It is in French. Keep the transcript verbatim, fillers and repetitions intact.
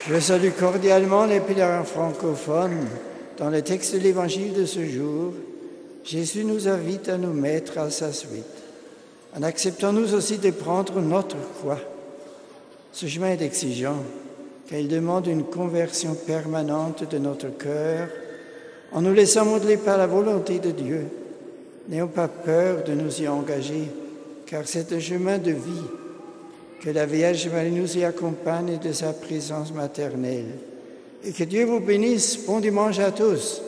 Je salue cordialement les pèlerins francophones. Dans le texte de l'Évangile de ce jour, Jésus nous invite à nous mettre à sa suite, en acceptant nous aussi de prendre notre croix. Ce chemin est exigeant, car il demande une conversion permanente de notre cœur, en nous laissant modeler par la volonté de Dieu. N'ayons pas peur de nous y engager, car c'est un chemin de vie. Que la Vierge Marie nous y accompagne de sa présence maternelle. Et que Dieu vous bénisse. Bon dimanche à tous.